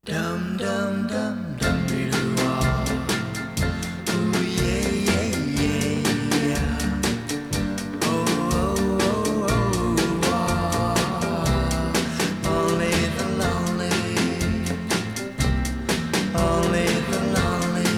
Dum dum dum dum doo wah. Ooh yeah yeah yeah yeah. Oh oh oh oh wah. Only the lonely, only the lonely,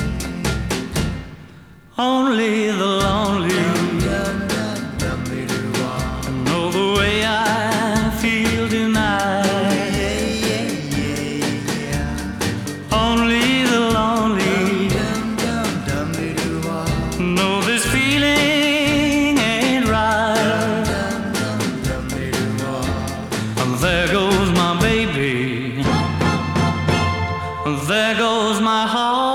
Only the lonely dum dum dum doo wah. know the way I feel tonight. Yeah yeah yeah yeah. Only the lonely Dum dum dum doo wah. know this feeling ain't right. Dum dum dum doo wah. And there goes my baby, there goes my heart.